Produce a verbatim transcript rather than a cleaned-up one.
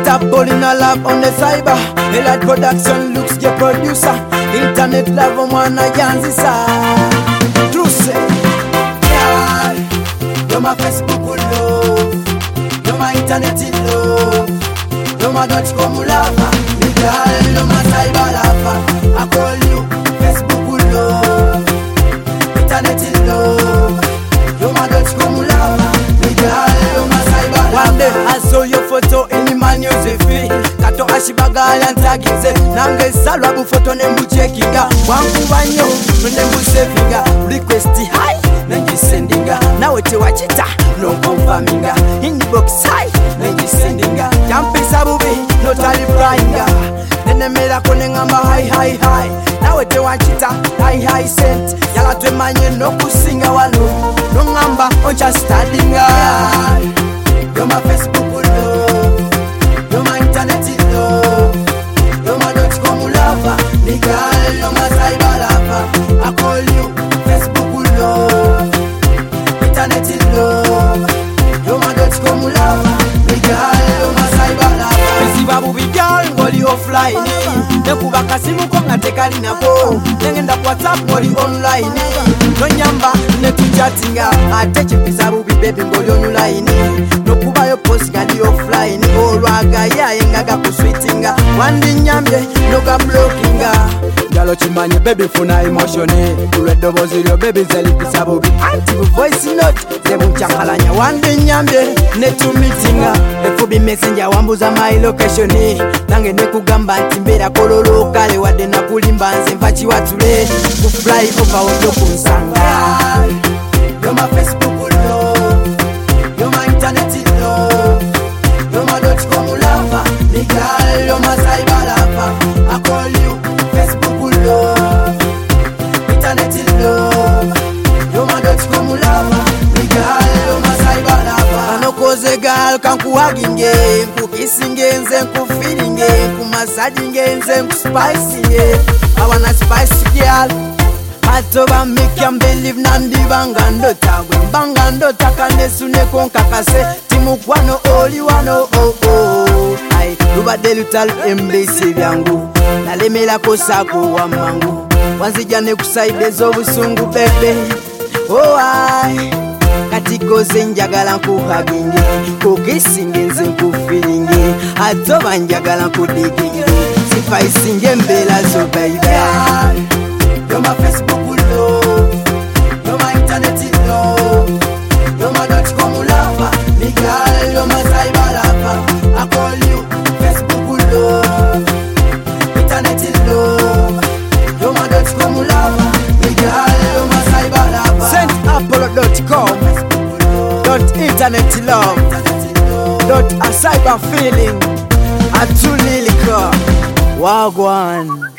Stop bullying a love on the cyber. Elite production looks your producer. Internet love on one yanzi sa. True say, yeah. You're my Facebook love. You're my internet in love. You're my dot com lover. Girl, you're my cyber lover. I call you Facebook love. Internet in love. You're my dot com lover. Girl, you're my cyber lover. One day I saw your photo in the man music feed. Kato ashibagala ntagize. Nange salwa bu photo nembu checkinga. Wangu banyo nembu savinga. Request hi nengi sendinga. Nawe te wachita no confirminga. Inbox hi nengi sendinga. Kampisa bubi no tali flyinga. Nene mera kone ngamba hi hi hi. Nawe te wachita hi hi sent. Yala twe manye no kusinga walo. No ngamba oncha standinga. You're my Facebook love. You're my internet love. You're my dot com lover. Nigga, you're my cyber lover. I call you Facebook love. Internet love. You're my dot com lover. Nigga, you're my cyber lover. Mesiba bubi girl, ngoli offline. Nekuba kasimu kwa ngatekali nako. Nengenda kwa WhatsApp ngoli online. Nonyamba netuchatinga. Ateche pisa bubi baby ngoli online. Nokuba yo post ngadi offline. Olwaga ya yengaga kusweetinga. Wandi nyambye noga blockinga. Galo chimanye baby funa emotione. Uredo bozilio baby zeli pisa bubi. Anti voice note zebu nchakalanya. Wandi nyambye netu meetinga. Efubi messenger wambuza my location. Nange nekugamba ntimbera kololo kale wade na kulimba nze mpachi watule. Kufly over ojo kunsanga. You're my Facebook love. You're my internet love. You're my dot com lover. Nigga, you're my cyber lover. I call you Facebook love. Internet love. You're my dot com lover. Nigga, you're my cyber lover. Ano koze girl kankuwaginge, nkukisinge nze nkufilinge, nkumasajinge nze nkuspicinge. I wanna spice girl. Atoba make you believe nandi bangando tagwe bangando takane sune konkakase timukwano oli wano oh oh ai lubade lutal embrace byangu nalemela kosako wa mangu wanzijane kusaide zobusungu bebe oh ai katiko zenjagala nkuhaginge kokisinge nze nkufilinge atoba njagala nkudiginge sifaisinge mbela zo baby. You're my Facebook love. You're my internet love. You're my dot com lover. Nigga, you're my cyber lover. I call you Facebook love. Internet love. You're my dot com lover. Nigga, you're my cyber lover. Send apollo dot com. Dot internet love. Dot a cyber feeling. A two lyrical. Wagwan.